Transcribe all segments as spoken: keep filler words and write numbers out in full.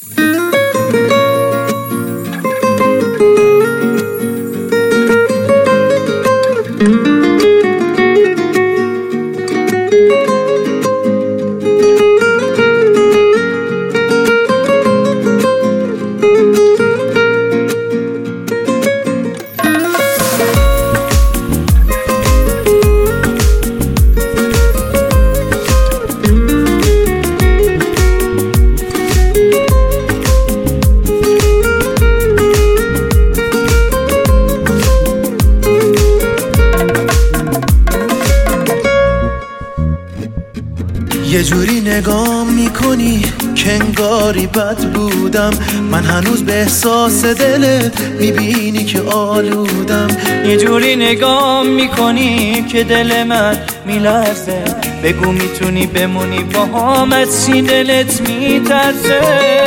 یه جوری نگاه میکنی که انگاری بد بودم، من هنوز به احساس دلت میبینی که آلودم. یه جوری نگاه میکنی که دل من میلرزه، بگو میتونی بمونی با هم، از چی دلت میترسه؟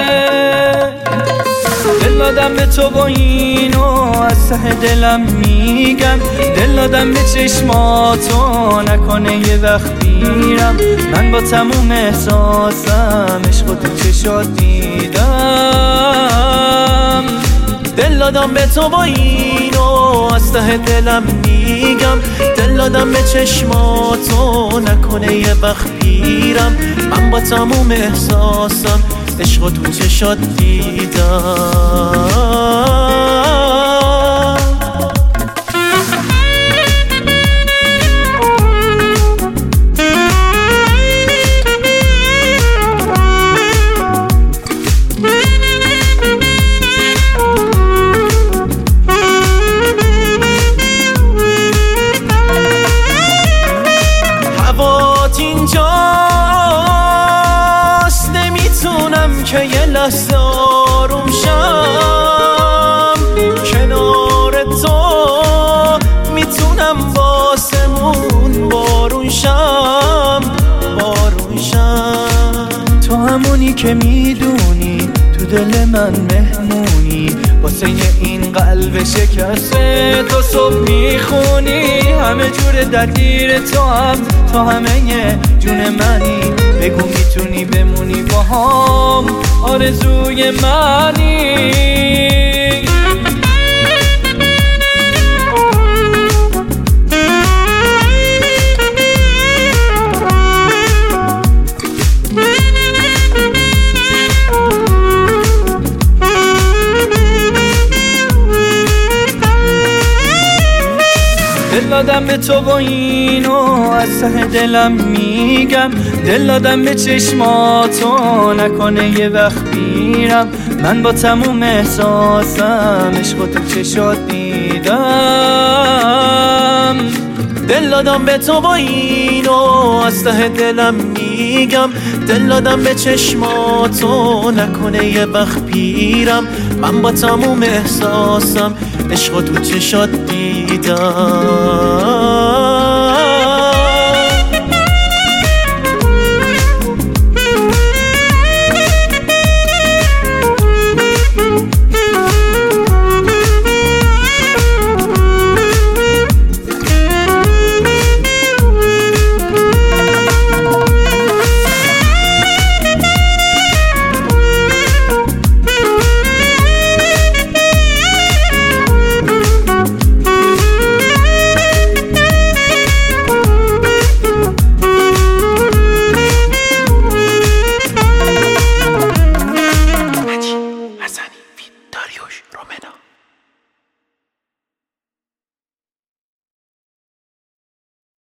دل دادم به تو با اینو از ته دلم میگم، دل دادم به چشماتو نکنه یه وقت میرم. من با تموم احساسم عشق تو چشات دیدم، دل دادم به تو با اینو از ته دلم میگم، دل دادم به چشماتو نکنه یه وقت پیرم. من با تموم احساسم عشق تو چشات دیدم. اینجاست نمیتونم که یه لحظه آروم شم، کنار تو میتونم واسمون بارون شم، بارون شم. تو همونی که میدونی تو دل من مهمونی، واسه این قلب شکسته تو صبح میخونی. همه جور درگیر تو هم، تو همه جون منی، بگو میتونی بمونی با هم، آرزوی منی. دل دادم به تو با اینو از ته دلم میگم، دل دادم به چشماتو نکنه یه وقت میرم. من با تموم احساسم عشق تو چشات دیدم، دل دادم به تو با اینو از ته دلم میگم، دل دادم به چشماتو نکنه یه وقت پیرم. من با تموم احساسم عشق تو چشات دیدم. داریوش رومنا.